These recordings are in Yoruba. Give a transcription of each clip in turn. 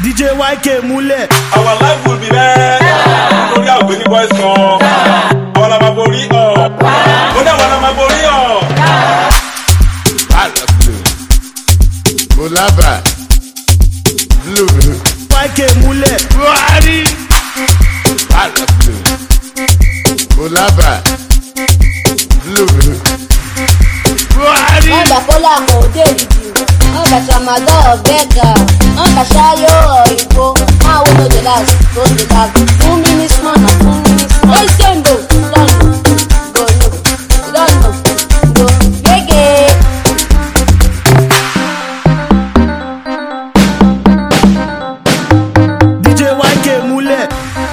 DJ YK múlẹ̀. Our life will be there. Lórí àgbẹ̀ni boys kan. Àwọn la máa borí ọ̀. Ó dá àwọn la máa borí ọ̀. Olaba Blue YK múlẹ̀. Buhari Olaba Blue Buhari. Wọ́n gbà kólà kò dé ìdí, wọ́n gbà sàmàlọ́ ọ̀bẹ́gà, wọ́n gbà ṣáyọ̀ òyìnbó, máa wọ́n ló dé láti tó dé láti. Fún mínísímọ̀ náà fún mínísímọ̀. Ó ṣe ń bò lọ́nà gbò gègé. DJ YK múlẹ̀.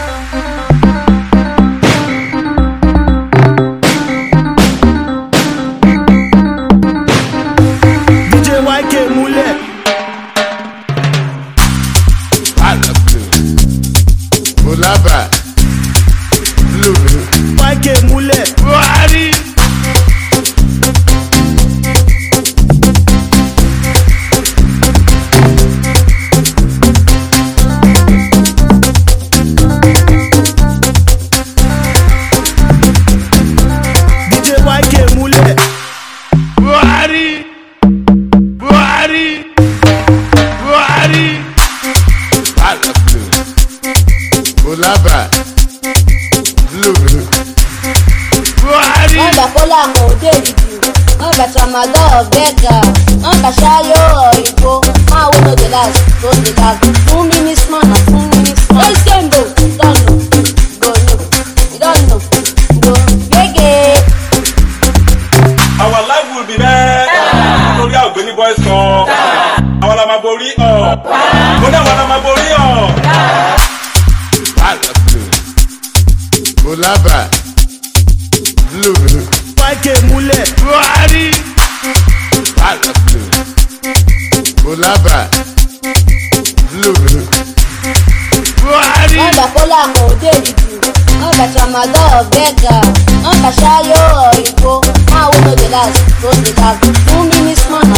DJ YK múlẹ̀. Olaba Blue YK múlẹ̀. Buhari. DJ YK múlẹ̀. Buhari Buhari Buhari. Olaba Blue Buhari. Wọ́n gbà kólà kò dé ìdí, wọ́n gbà sàmàlọ́ ọ̀bẹ́gà, wọ́n gbà ṣáyọ̀ òyìnbó, máa wọ́n ló dé láti tó dé láti. Fún mínísímọ̀ náà fún mínísímọ̀. Ó ṣe ń bò lọ́nà gbò gègé. Our life will be there. Lórí àgbẹ̀ni boys kan. Àwọn la máa borí ọ̀. Ó dá àwọn la máa borí ọ̀. Olaba Blue YK múlẹ̀. Buhari. Olaba Blue Buhari. Wọ́n gbà kólà kò dé ìdí, wọ́n gbà sàmàlọ́ ọ̀bẹ́gà, wọ́n gbà ṣáyọ̀ òyìnbó, máa wọ́n ló dé láti tó dé láti. Fún mínísímọ̀ náà